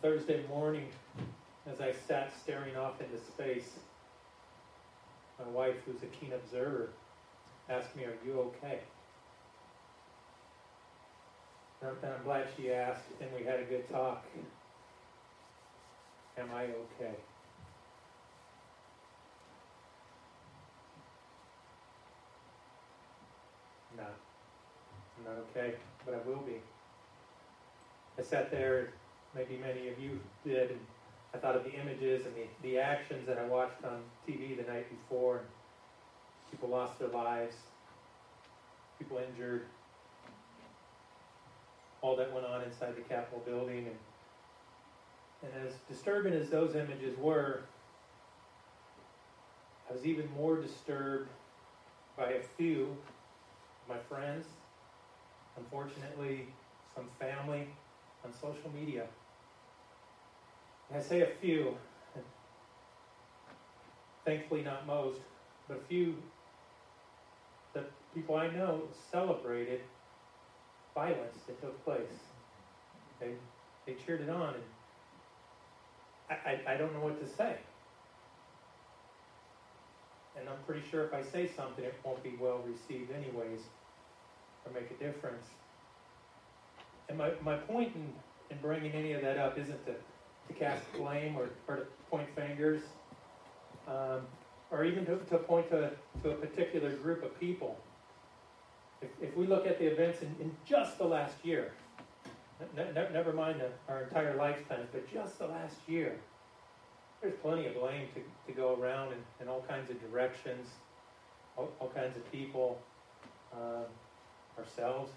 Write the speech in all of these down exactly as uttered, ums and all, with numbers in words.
Thursday morning, as I sat staring off into space, my wife, who's a keen observer, asked me, "Are you okay?" And I'm, and I'm glad she asked, and we had a good talk. Am I okay? No, I'm not okay, but I will be. I sat there, maybe many of you did, and I thought of the images and the, the actions that I watched on T V the night before. And people lost their lives, people injured, all that went on inside the Capitol building. And, and as disturbing as those images were, I was even more disturbed by a few of my friends, unfortunately, some family on social media. And I say a few, thankfully not most, but a few that people I know celebrated violence that took place. They they cheered it on, and I, I, I don't know what to say. And I'm pretty sure if I say something, it won't be well received anyways, or make a difference. And my, my point in, in bringing any of that up isn't to, to cast blame or, or to point fingers, um, or even to, to point to, to a particular group of people. If, if we look at the events in, in just the last year, ne- ne- never mind the, our entire lifetimes, but just the last year, there's plenty of blame to, to go around in, in all kinds of directions, all, all kinds of people, um, ourselves.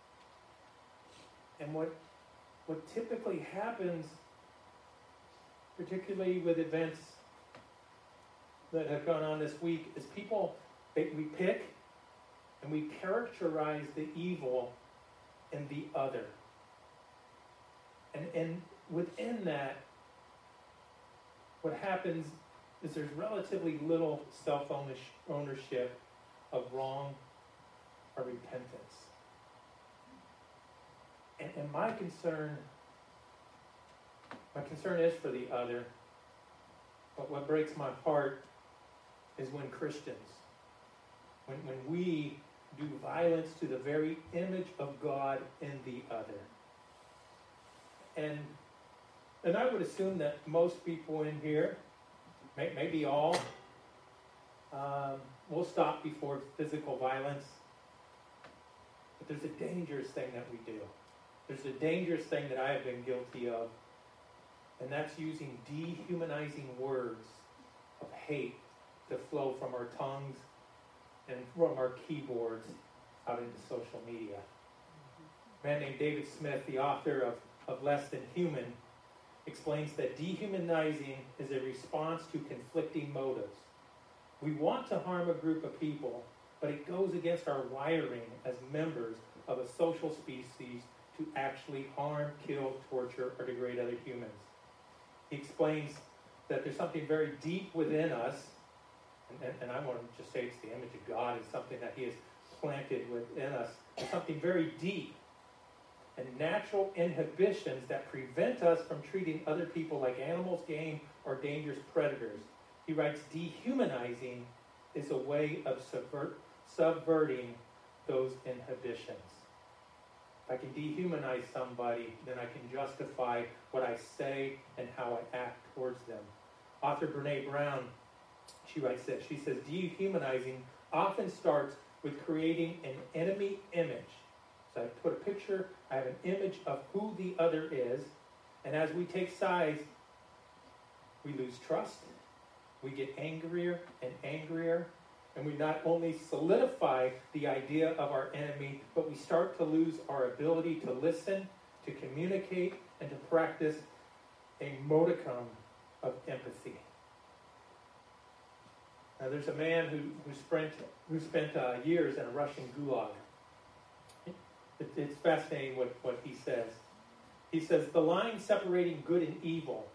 And what what typically happens, particularly with events that have gone on this week, is people, they, we pick and we characterize the evil in the other. And, and within that, what happens is there's relatively little self-ownership of wrong or repentance. And, and my concern, my concern is for the other. But what breaks my heart is when Christians, when, when we do violence to the very image of God in the other. And and I would assume that most people in here, may, maybe all, um, will stop before physical violence. But there's a dangerous thing that we do. There's a dangerous thing that I have been guilty of, and that's using dehumanizing words of hate to flow from our tongues and from our keyboards out into social media. A man named David Smith, the author of, of Less Than Human, explains that dehumanizing is a response to conflicting motives. We want to harm a group of people, but it goes against our wiring as members of a social species to actually harm, kill, torture, or degrade other humans. He explains that there's something very deep within us, and, and, and I want to just say it's the image of God, it's something that He has planted within us. There's something very deep and natural inhibitions that prevent us from treating other people like animals, game, or dangerous predators. He writes, dehumanizing is a way of subvert, subverting those inhibitions. If I can dehumanize somebody, then I can justify what I say and how I act towards them. Author Brene Brown, she writes this. She says, dehumanizing often starts with creating an enemy image. So I put a picture, I have an image of who the other is, and as we take sides, we lose trust, we get angrier and angrier, and we not only solidify the idea of our enemy, but we start to lose our ability to listen, to communicate, and to practice a modicum of empathy. Now, there's a man who, who spent, who spent uh, years in a Russian gulag. It, it's fascinating what, what he says. He says, the line separating good and evil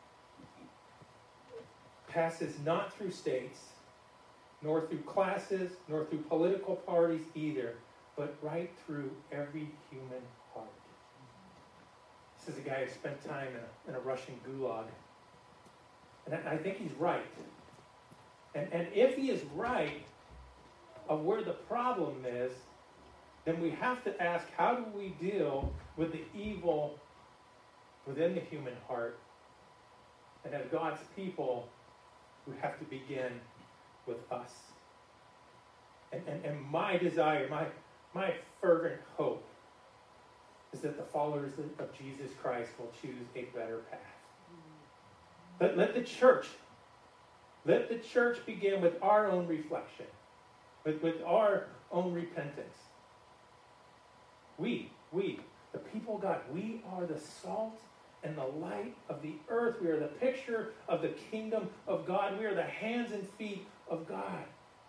passes not through states, nor through classes, nor through political parties either, but right through every human heart. This is a guy who spent time in a, in a Russian gulag. And I, I think he's right. And, and if he is right of where the problem is, then we have to ask, how do we deal with the evil within the human heart? And as God's people, we have to begin with us. And, and, and my desire, my, my fervent hope is that the followers of Jesus Christ will choose a better path. Let, let the church, let the church begin with our own reflection, with, with our own repentance. We, we, the people of God, we are the salt and the light of the earth. We are the picture of the kingdom of God. We are the hands and feet of God.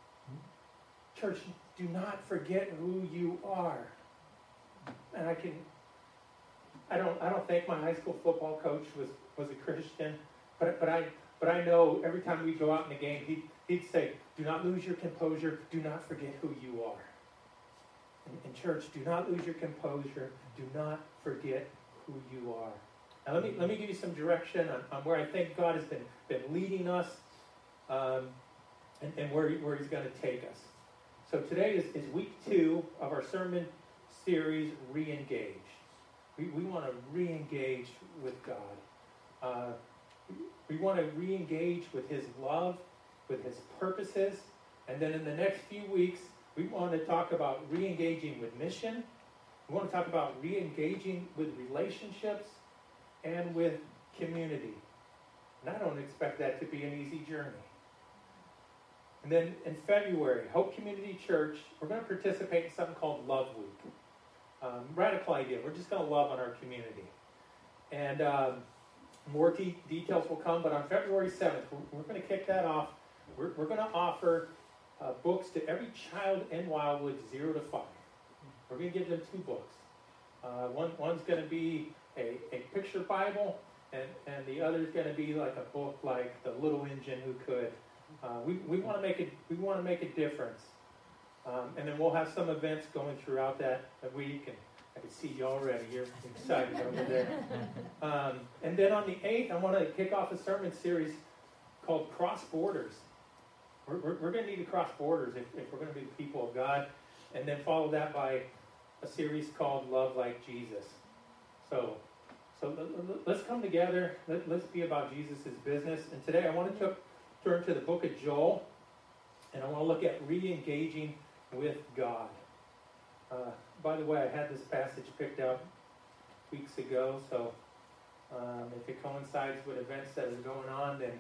Church, do not forget who you are. And I can, I don't, I don't think my high school football coach was, was a Christian, but but I, but I know every time we go out in the game, he he'd say, "Do not lose your composure. Do not forget who you are." In, in church, do not lose your composure. Do not forget who you are. Now let me let me give you some direction on, on where I think God has been been leading us, um, and, and where where He's going to take us. So today is, is week two of our sermon series, Re-engage. We, we want to re-engage with God. Uh, we want to re-engage with His love, with His purposes. And then in the next few weeks, we want to talk about re-engaging with mission. We want to talk about re-engaging with relationships and with community. And I don't expect that to be an easy journey. And then in February, Hope Community Church, we're going to participate in something called Love Week. Um, radical idea. We're just going to love on our community. And um, more de- details will come, but on February seventh, we're, we're going to kick that off. We're, we're going to offer uh, books to every child in Wildwood, zero to five. We're going to give them two books. Uh, one One's going to be a, a picture Bible, and, and the other is going to be like a book like The Little Engine Who Could. Uh, we we want to make it. We want to make a difference, um, and then we'll have some events going throughout that, that week. And I can see you already. You're excited over there. Um, and then on the eighth, I want to kick off a sermon series called Cross Borders. We're we're, we're going to need to cross borders if, if we're going to be the people of God, and then follow that by a series called Love Like Jesus. So so let's come together. Let, let's be about Jesus' business. And today I want to took. Turn to the book of Joel, and I want to look at re-engaging with God. Uh, by the way, I had this passage picked out weeks ago, so um, if it coincides with events that are going on, then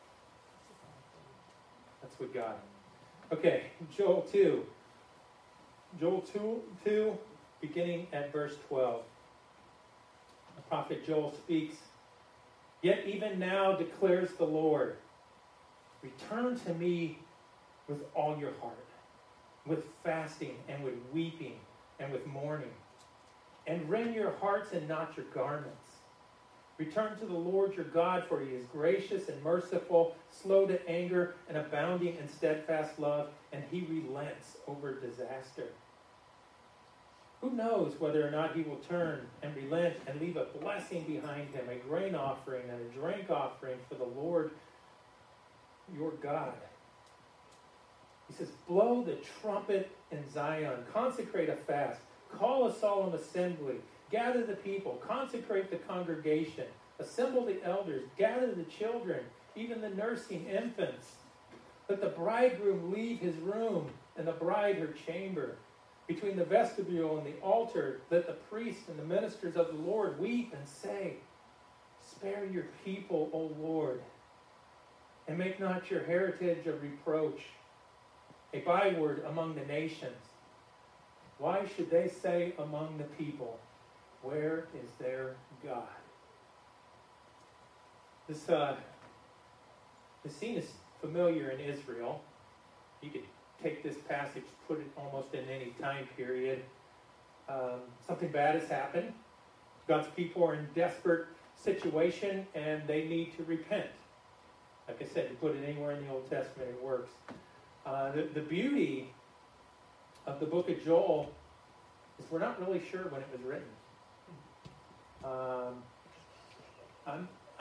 that's with God. Okay, Joel two. Joel two, two, beginning at verse twelve. The prophet Joel speaks, "Yet even now declares the Lord, return to me with all your heart, with fasting and with weeping and with mourning. And rend your hearts and not your garments. Return to the Lord your God, for He is gracious and merciful, slow to anger and abounding in steadfast love, and He relents over disaster. Who knows whether or not He will turn and relent and leave a blessing behind Him, a grain offering and a drink offering for the Lord your God." He says, "Blow the trumpet in Zion, consecrate a fast, call a solemn assembly, gather the people, consecrate the congregation, assemble the elders, gather the children, even the nursing infants. Let the bridegroom leave his room and the bride her chamber. Between the vestibule and the altar, let the priests and the ministers of the Lord weep and say, spare your people, O Lord, and make not your heritage a reproach, a byword among the nations. Why should they say among the people, where is their God?" This, uh, this scene is familiar in Israel. You could take this passage, put it almost in any time period. Um, something bad has happened. God's people are in desperate situation, and they need to repent. Like I said, you put it anywhere in the Old Testament, it works. Uh, the, the beauty of the book of Joel is we're not really sure when it was written. Um,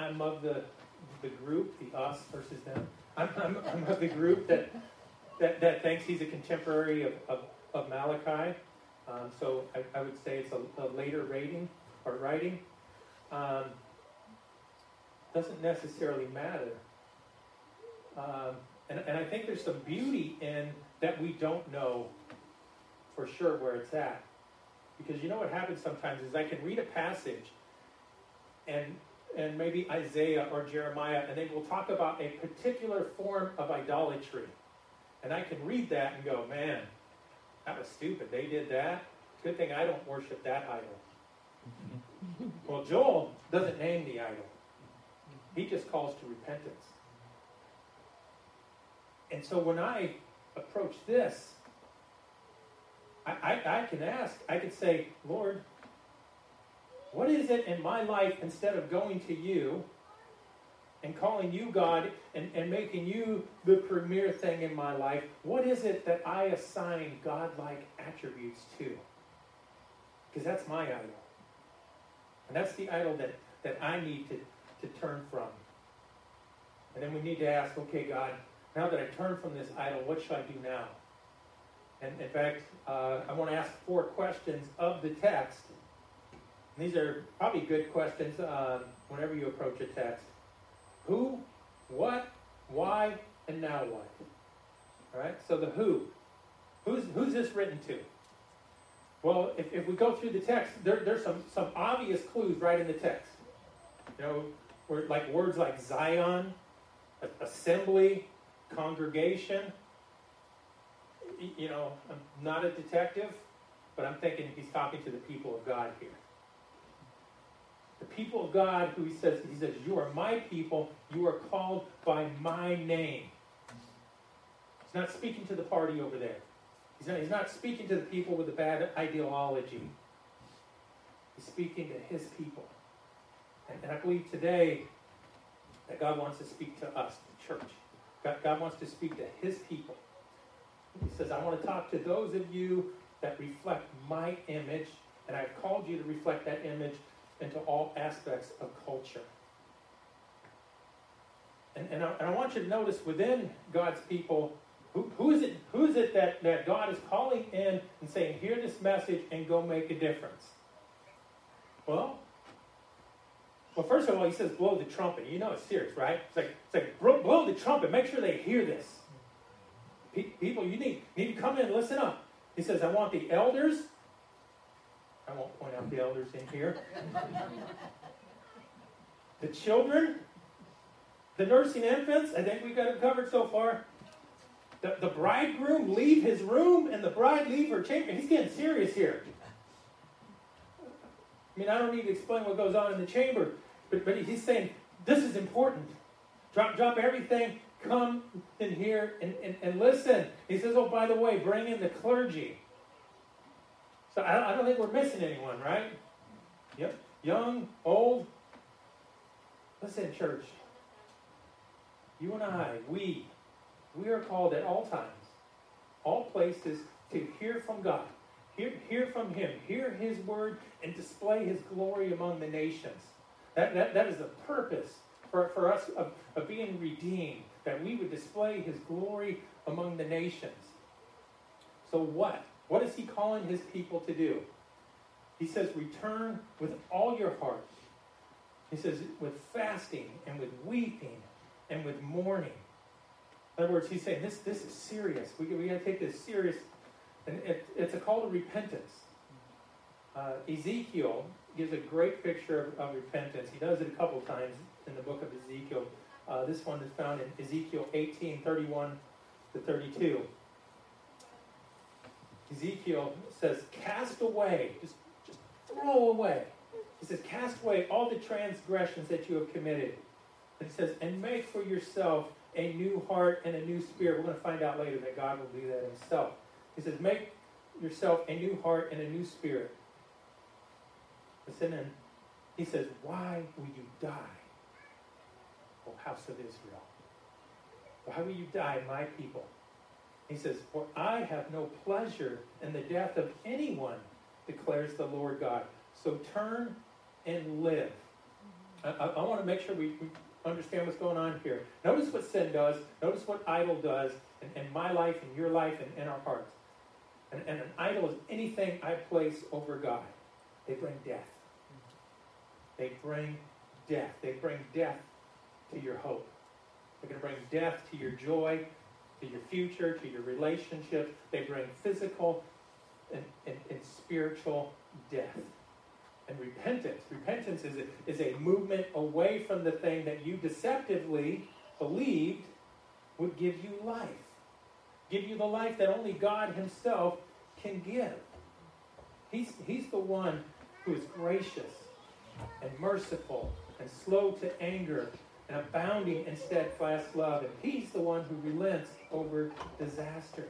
I'm of the the group, the us versus them. I'm, I'm, I'm of the group that, that, that thinks he's a contemporary of, of, of Malachi. Um, so I, I would say it's a, a later rating or writing. Um, doesn't necessarily matter. Um, and, and I think there's some beauty in that we don't know for sure where it's at. Because you know what happens sometimes is I can read a passage and and maybe Isaiah or Jeremiah, and they will talk about a particular form of idolatry. And I can read that and go, man, that was stupid. They did that. Good thing I don't worship that idol. Well, Joel doesn't name the idol. He just calls to repentance. And so when I approach this, I, I, I can ask, I could say, Lord, what is it in my life, instead of going to you and calling you God and, and making you the premier thing in my life, what is it that I assign God-like attributes to? Because that's my idol. And that's the idol that, that I need to, to turn from. And then we need to ask, okay, God, now that I turn from this idol, what should I do now? And in fact, uh, I want to ask four questions of the text. These are probably good questions um, whenever you approach a text. Who, what, why, and now what? All right, so the who. Who's, who's this written to? Well, if, if we go through the text, there, there's some, some obvious clues right in the text. You know, where, like words like Zion, assembly, congregation. You know, I'm not a detective, but I'm thinking he's talking to the people of God here. The people of God, who he says, he says, you are my people, you are called by my name. He's not speaking to the party over there. He's not, he's not speaking to the people with a bad ideology. He's speaking to his people. And, and I believe today that God wants to speak to us, the church. God, God wants to speak to his people. He says, I want to talk to those of you that reflect my image, and I've called you to reflect that image into all aspects of culture. And, and, I, and I want you to notice within God's people, who, who is it, who is it that, that God is calling in and saying, hear this message and go make a difference? Well, well, first of all, he says, blow the trumpet. You know it's serious, right? It's like, it's like blow, blow the trumpet. Make sure they hear this. Pe- people, you need, need to come in and listen up. He says, I want the elders. I won't point out the elders in here. The children, the nursing infants, I think we've got it covered so far. The, the bridegroom leave his room and the bride leave her chamber. He's getting serious here. I mean, I don't need to explain what goes on in the chamber, but, but he's saying, this is important. Drop, drop everything, come in here and, and, and listen. He says, oh, by the way, bring in the clergy. So I, I don't think we're missing anyone, right? Yep. Young, old. Listen, church. You and I, we, we are called at all times, all places, to hear from God. Hear, hear from him. Hear his word and display his glory among the nations. That, that, that is the purpose for, for us of, of being redeemed, that we would display his glory among the nations. So what? What is he calling his people to do? He says, return with all your heart. He says, with fasting and with weeping and with mourning. In other words, he's saying, this, this is serious. We, we got to take this serious. And it, it's a call to repentance. Uh, Ezekiel gives a great picture of, of repentance. He does it a couple times in the book of Ezekiel. Uh, this one is found in Ezekiel eighteen, thirty-one to thirty-two. Ezekiel says, cast away, just, just throw away. He says, cast away all the transgressions that you have committed. And he says, and make for yourself a new heart and a new spirit. We're going to find out later that God will do that himself. He says, make yourself a new heart and a new spirit. Listen, and he says, why will you die, O house of Israel? Why will you die, my people? He says, for I have no pleasure in the death of anyone, declares the Lord God. So turn and live. I, I, I want to make sure we, we understand what's going on here. Notice what sin does. Notice what idol does in, in my life, in your life, and in our hearts. And, and an idol is anything I place over God. They bring death. They bring death. They bring death to your hope. They're going to bring death to your joy, to your future, to your relationships. They bring physical and, and, and spiritual death. And repentance. Repentance is a, is a movement away from the thing that you deceptively believed would give you life. Give you the life that only God himself can give. He's, he's the one who is gracious and merciful and slow to anger and abounding in steadfast love. And he's the one who relents over disaster.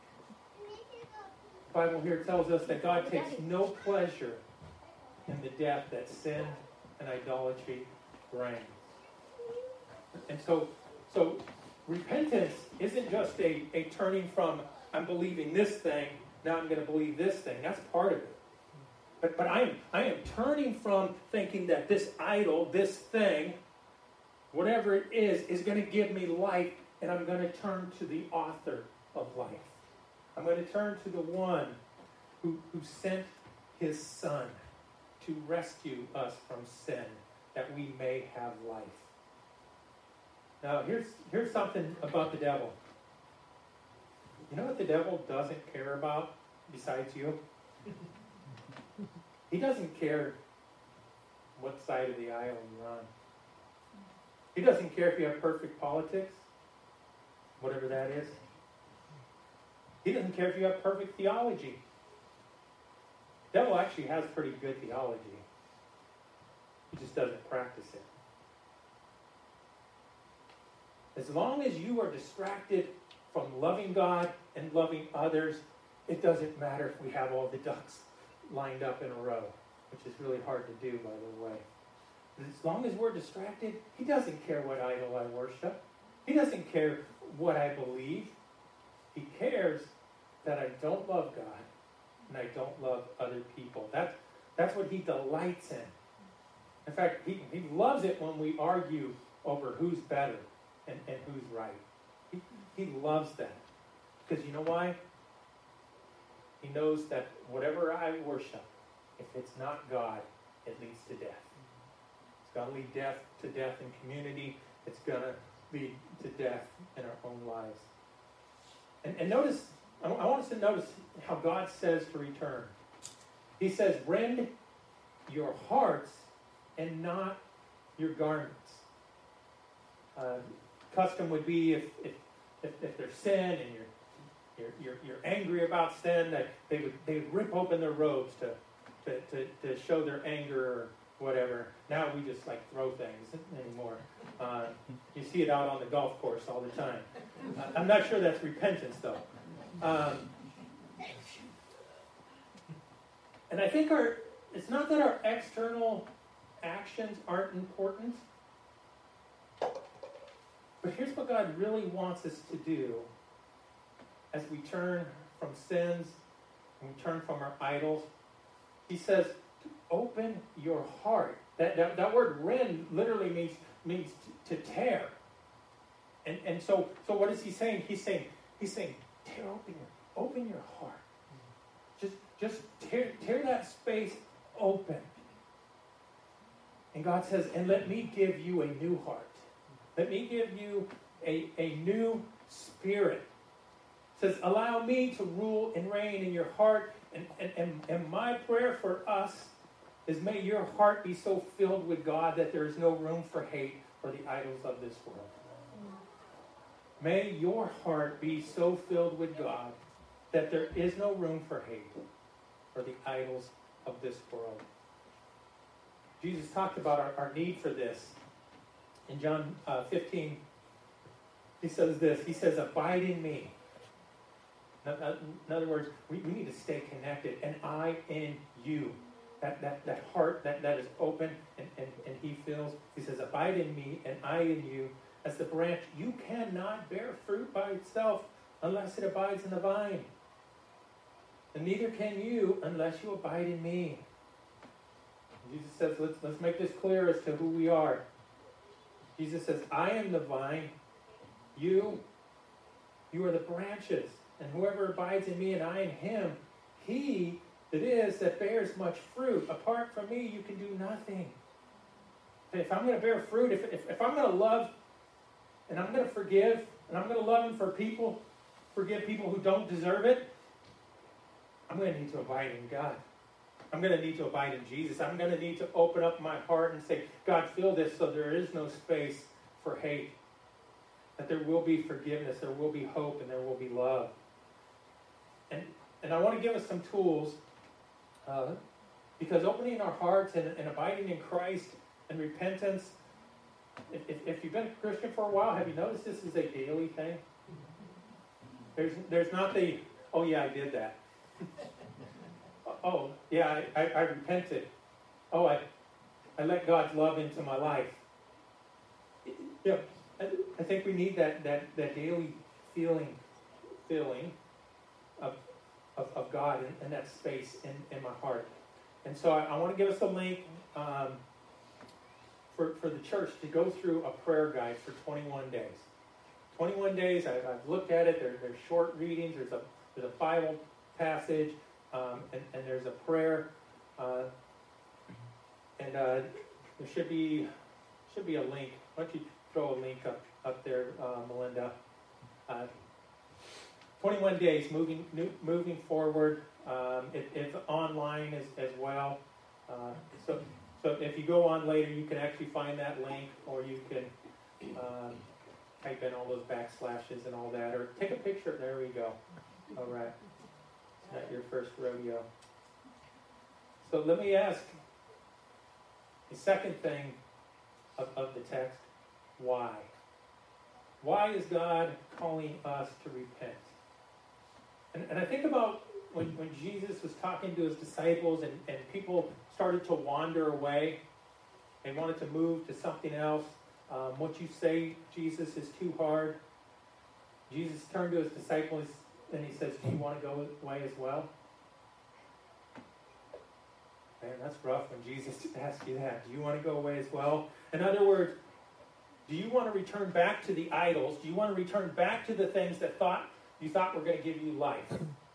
The Bible here tells us that God takes no pleasure in the death that sin and idolatry brings. And so, so repentance isn't just a, a turning from, I'm believing this thing, now I'm going to believe this thing. That's part of it. But, but I am, I am turning from thinking that this idol, this thing, whatever it is, is going to give me life, and I'm going to turn to the author of life. I'm going to turn to the one who, who sent his son to rescue us from sin, that we may have life. Now, here's, here's something about the devil. You know what the devil doesn't care about besides you? He doesn't care what side of the aisle you're on. He doesn't care if you have perfect politics, whatever that is. He doesn't care if you have perfect theology. The devil actually has pretty good theology. He just doesn't practice it. As long as you are distracted from loving God and loving others, it doesn't matter if we have all the ducks lined up in a row, which is really hard to do, by the way. But as long as we're distracted, he doesn't care what idol I worship. He doesn't care what I believe. He cares that I don't love God and I don't love other people. That's, that's what he delights in. In fact, he, he loves it when we argue over who's better and, and who's right. He, he loves that. Because you know why? He knows that whatever I worship, if it's not God, it leads to death. It's going to lead death to death in community. It's going to lead to death in our own lives. And, and notice, I want us to notice how God says to return. He says, rend your hearts and not your garments. Uh, custom would be if, if, if, if there's sin and you're You're, you're, you're angry about sin, that they would they would rip open their robes to, to, to, to show their anger or whatever. Now we just like throw things anymore. Uh, you see it out on the golf course all the time. Uh, I'm not sure that's repentance though. Um, and I think our it's not that our external actions aren't important, but here's what God really wants us to do. As we turn from sins, and we turn from our idols, he says, to open your heart. That, that, that word rend literally means, means to, to tear. And, and so, so what is he saying? He's saying, he's saying, tear open your, open your heart. Just, just tear, tear that space open. And God says, and let me give you a new heart. Let me give you a, a new spirit. Says, allow me to rule and reign in your heart. And, and, and, and my prayer for us is, may your heart be so filled with God that there is no room for hate for the idols of this world. May your heart be so filled with God that there is no room for hate for the idols of this world. Jesus talked about our, our need for this. In John uh, fifteen, he says this. He says, abide in me. In other words, we, we need to stay connected. And I in you. That that, that heart that, that is open and, and, and he feels. He says, abide in me and I in you. As the branch, you cannot bear fruit by itself unless it abides in the vine. And neither can you unless you abide in me. Jesus says, let's, let's make this clear as to who we are. Jesus says, I am the vine, you, you are the branches, and whoever abides in me and I in him, he it is that bears much fruit. Apart from me, you can do nothing. If I'm going to bear fruit, if, if, if I'm going to love, and I'm going to forgive, and I'm going to love him for people, forgive people who don't deserve it, I'm going to need to abide in God. I'm going to need to abide in Jesus. I'm going to need to open up my heart and say, God, fill this so there is no space for hate. That there will be forgiveness, there will be hope, and there will be love. And, and I want to give us some tools, uh, because opening our hearts and, and abiding in Christ and repentance, if, if, if you've been a Christian for a while, have you noticed this is a daily thing? There's, there's not the, oh yeah, I did that. Oh, yeah, I, I, I repented. Oh, I, I let God's love into my life. Yeah, I, I think we need that, that, that daily feeling, feeling of, of, of God and, and that space in, in my heart. And so I, I want to give us a link um, for, for the church to go through a prayer guide for twenty-one days. twenty-one days, I, I've looked at it. There, there's short readings. There's a, there's a Bible passage. Um, and, and there's a prayer, uh, and uh, there should be should be a link. Why don't you throw a link up up there, uh, Melinda? Uh, twenty-one days moving new, moving forward. Um, it, it's online as, as well. Uh, so so if you go on later, you can actually find that link, or you can um, type in all those backslashes and all that, or take a picture. There we go. All right. Not your first rodeo. So let me ask the second thing of, of the text, why? Why is God calling us to repent? And, and I think about when, when Jesus was talking to his disciples and, and people started to wander away. They wanted to move to something else. Um, what you say, Jesus, is too hard. Jesus turned to his disciples and he says, do you want to go away as well? Man, that's rough when Jesus asks you that. Do you want to go away as well? In other words, do you want to return back to the idols? Do you want to return back to the things that thought you thought were going to give you life?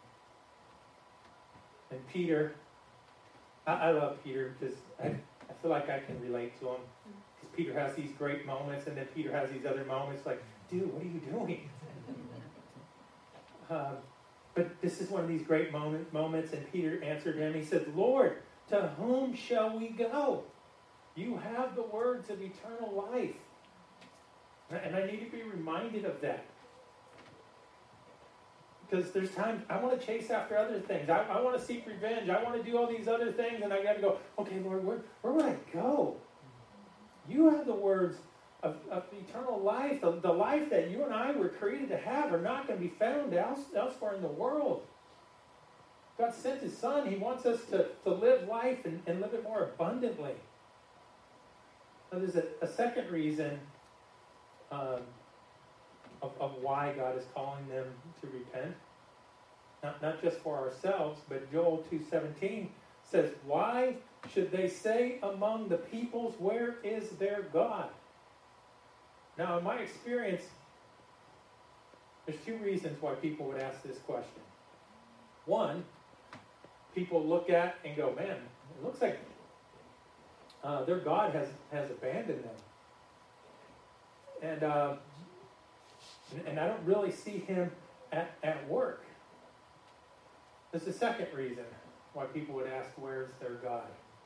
And Peter, I, I love Peter because I, I feel like I can relate to him. Because Peter has these great moments, and then Peter has these other moments like, dude, what are you doing? Uh, but this is one of these great moment, moments, and Peter answered him. He said, Lord, to whom shall we go? You have the words of eternal life. And I need to be reminded of that. Because there's times I want to chase after other things. I, I want to seek revenge. I want to do all these other things, and I got to go, okay, Lord, where, where would I go? You have the words Of, of eternal life, the, the life that you and I were created to have, are not going to be found else, elsewhere in the world. God sent his Son. He wants us to, to live life and, and live it more abundantly. Now, there's a, a second reason um, of, of why God is calling them to repent. Not, not just for ourselves, but Joel two seventeen says, why should they say among the peoples, where is their God? Now, in my experience, there's two reasons why people would ask this question. One, people look at and go, man, it looks like uh, their God has, has abandoned them. And, uh, and, and I don't really see him at, at work. There's a second reason why people would ask, where's their God?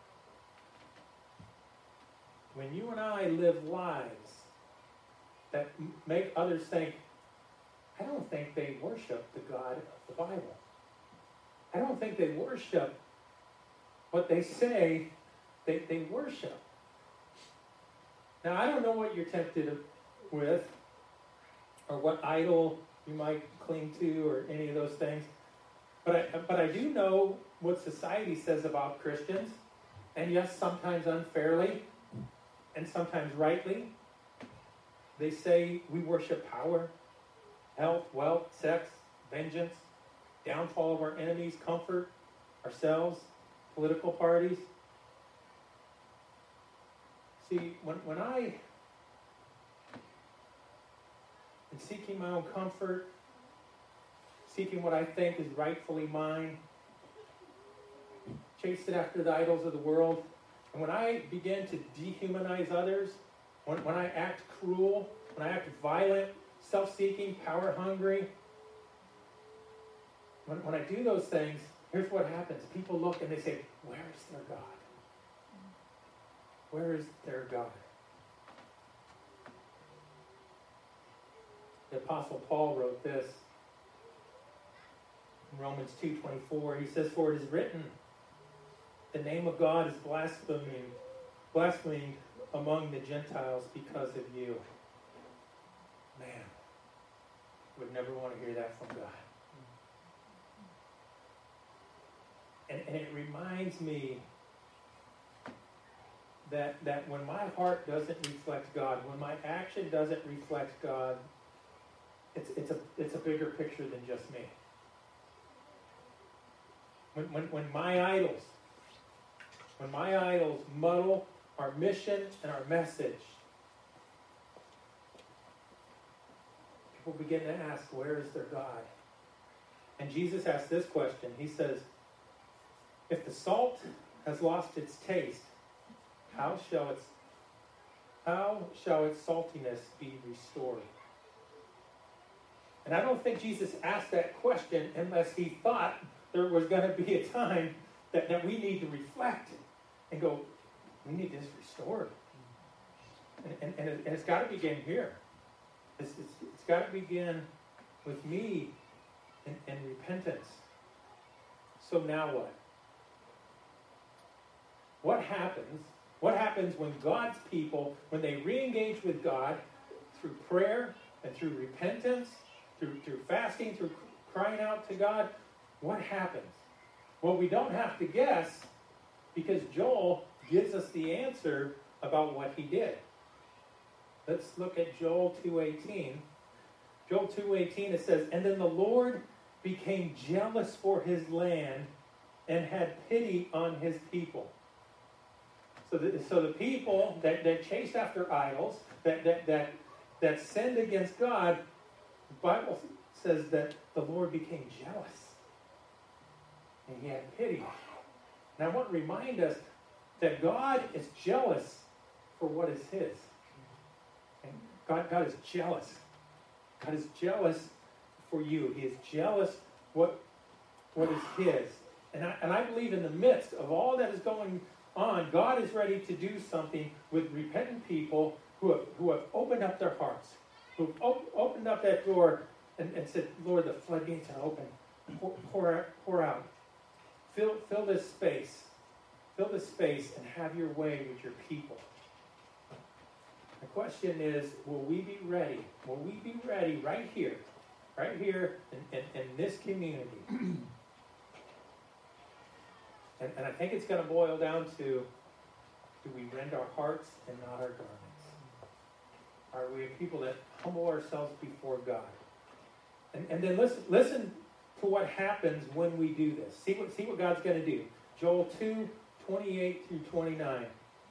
When you and I live lives that make others think, I don't think they worship the God of the Bible. I don't think they worship what they say they, they worship. Now, I don't know what you're tempted with, or what idol you might cling to, or any of those things. But I, but I do know what society says about Christians, and yes, sometimes unfairly, and sometimes rightly. They say we worship power, health, wealth, sex, vengeance, downfall of our enemies, comfort, ourselves, political parties. See, when, when I am seeking my own comfort, seeking what I think is rightfully mine, chasing after the idols of the world, and when I begin to dehumanize others, when, when I act cruel, when I act violent, self-seeking, power-hungry, when, when I do those things, here's what happens. People look and they say, where is their God? Where is their God? The Apostle Paul wrote this in Romans two twenty-four. He says, for it is written, the name of God is blasphemed, blasphemed among the Gentiles because of you. Man, would never want to hear that from God. And, and it reminds me that, that when my heart doesn't reflect God, when my action doesn't reflect God, it's, it's, a, it's a bigger picture than just me. When, when, when my idols, when my idols muddle our mission and our message, people begin to ask, where is their God? And Jesus asked this question. He says, if the salt has lost its taste, how shall its, how shall its saltiness be restored? And I don't think Jesus asked that question unless he thought there was going to be a time that, that we need to reflect and go, we need this restored. And, and, and, it, and it's got to begin here. It's, it's, it's got to begin with me and, and repentance. So now what? What happens? What happens when God's people, when they re-engage with God through prayer and through repentance, through, through fasting, through crying out to God? What happens? Well, we don't have to guess because Joel gives us the answer about what he did. Let's look at Joel two eighteen. Joel two eighteen, it says, and then the Lord became jealous for his land and had pity on his people. So the, so the people that, that chased after idols, that, that, that, that sinned against God, the Bible says that the Lord became jealous. And he had pity. And I want to remind us that God is jealous for what is his. And God, God is jealous. God is jealous for you. He is jealous what, what is his. And I, and I believe in the midst of all that is going on, God is ready to do something with repentant people who have, who have opened up their hearts, who have op- opened up that door and, and said, Lord, the floodgates are open. Pour, pour, pour out. Fill, fill this space. Fill this space and have your way with your people. The question is, will we be ready? Will we be ready right here, right here in, in, in this community? And, and I think it's going to boil down to, do we rend our hearts and not our garments? Are we a people that humble ourselves before God? And, and then listen, listen to what happens when we do this. See what, see what God's going to do. Joel two, twenty-eight through twenty-nine.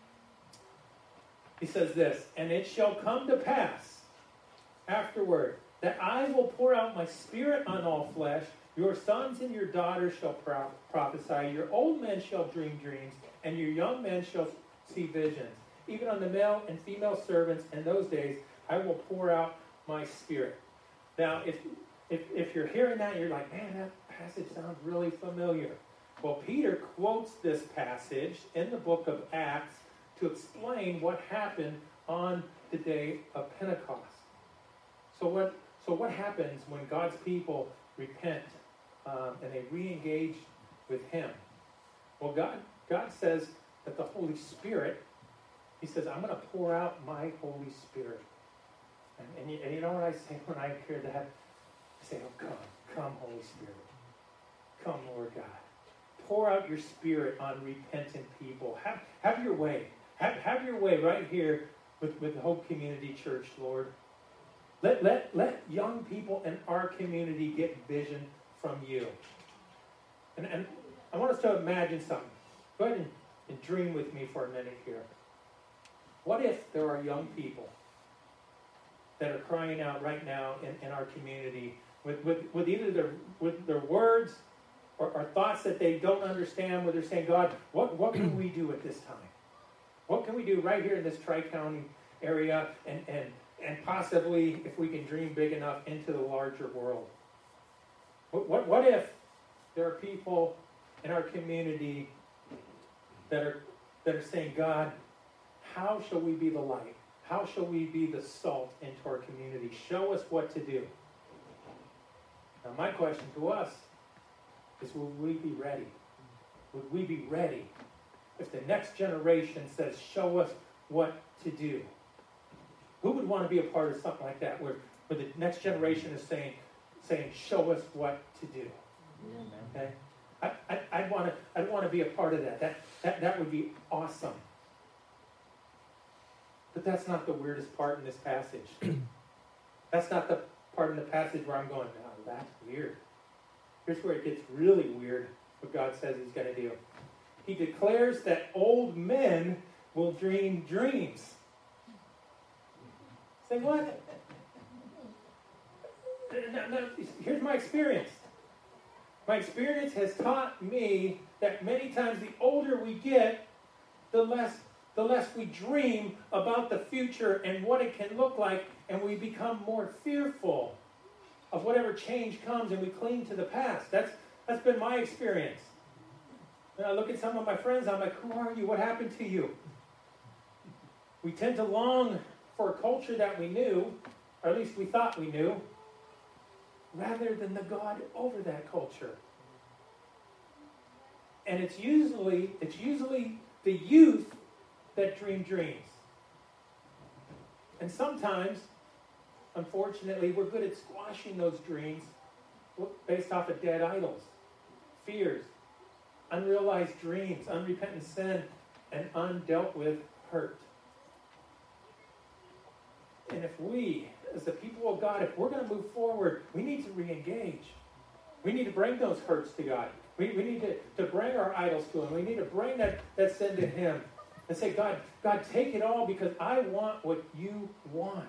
He says this, and it shall come to pass afterward that I will pour out my spirit on all flesh. Your sons and your daughters shall pro- prophesy. Your old men shall dream dreams, and your young men shall see visions. Even on the male and female servants in those days, I will pour out my spirit. Now, if if, if you're hearing that, you're like, man, that passage sounds really familiar. Well, Peter quotes this passage in the book of Acts to explain what happened on the day of Pentecost. So what, so what happens when God's people repent um, and they re-engage with him? Well, God, God says that the Holy Spirit, he says, I'm going to pour out my Holy Spirit. And, and, you, and you know what I say when I hear that? I say, oh, come, come, Holy Spirit. Come, Lord God. Pour out your spirit on repentant people. Have, have your way. Have, have your way right here with, with Hope Community Church, Lord. Let, let, let young people in our community get vision from you. And, and I want us to imagine something. Go ahead and, and dream with me for a minute here. What if there are young people that are crying out right now in, in our community with, with, with either their, with their words or, or thoughts that they don't understand, where they're saying, God, what, what can we do at this time? What can we do right here in this Tri-County area and, and, and possibly, if we can dream big enough, into the larger world? What, what, what if there are people in our community that are, that are saying, God, how shall we be the light? How shall we be the salt into our community? Show us what to do. Now, my question to us is, will we be ready? Would we be ready if the next generation says, show us what to do? Who would want to be a part of something like that, where, where the next generation is saying, saying, show us what to do? Okay? I, I, I'd want to I'd want to be a part of that. That, that. that would be awesome. But that's not the weirdest part in this passage. That's not the part in the passage where I'm going, no, that's weird. Here's where it gets really weird, what God says he's going to do. He declares that old men will dream dreams. Say what? Now, now, here's my experience. My experience has taught me that many times the older we get, the less the less we dream about the future and what it can look like, and we become more fearful of whatever change comes, and we cling to the past. That's that's been my experience. When I look at some of my friends, I'm like, who are you? What happened to you? We tend to long for a culture that we knew, or at least we thought we knew, rather than the God over that culture. And it's usually it's usually the youth that dream dreams. And sometimes, unfortunately, we're good at squashing those dreams based off of dead idols, fears, unrealized dreams, unrepentant sin, and undealt with hurt. And if we, as the people of God, if we're going to move forward, we need to re-engage. We need to bring those hurts to God. We, we need to, to bring our idols to Him. We need to bring that, that sin to Him. And say, God, God, take it all because I want what you want.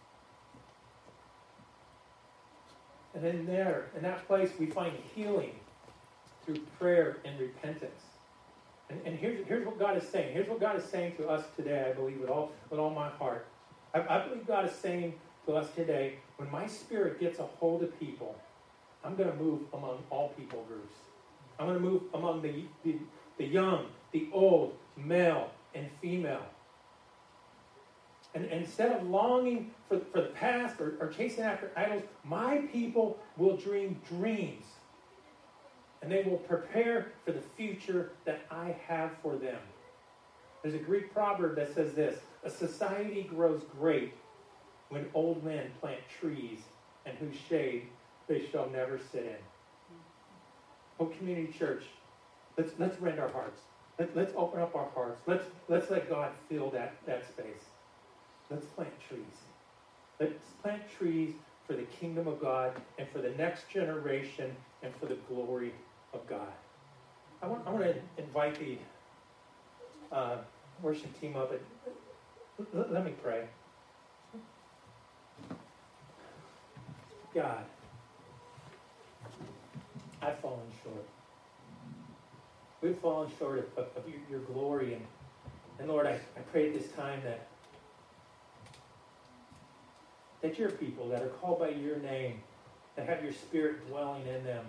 And in there, in that place, we find healing through prayer and repentance. And, and here's, here's what God is saying. Here's what God is saying to us today, I believe, with all, with all my heart. I, I believe God is saying to us today, when my Spirit gets a hold of people, I'm going to move among all people groups. I'm going to move among the, the, the young, the old, male, and female. And, and instead of longing for, for the past or, or chasing after idols, my people will dream dreams. And they will prepare for the future that I have for them. There's a Greek proverb that says this: a society grows great when old men plant trees and whose shade they shall never sit in. Hope Community Church, let's, let's rend our hearts. Let, let's open up our hearts. Let's, let's let God fill that, that space. Let's plant trees. Let's plant trees for the kingdom of God and for the next generation and for the glory of God. I want, I want to invite the uh, worship team up. And let, let me pray. God, I've fallen short. We've fallen short of, of, of your, your glory. And, and Lord, I, I pray at this time that that your people that are called by your name, that have your Spirit dwelling in them,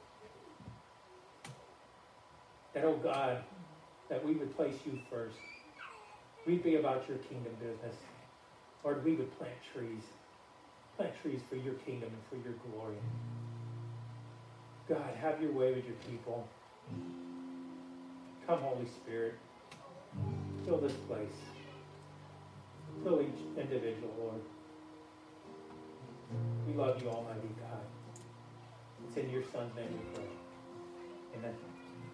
that, oh God, that we would place you first. We'd be about your kingdom business. Lord, we would plant trees. Plant trees for your kingdom and for your glory. God, have your way with your people. Come, Holy Spirit. Fill this place. Fill each individual, Lord. We love you, Almighty God. It's in your Son's name we pray. Amen.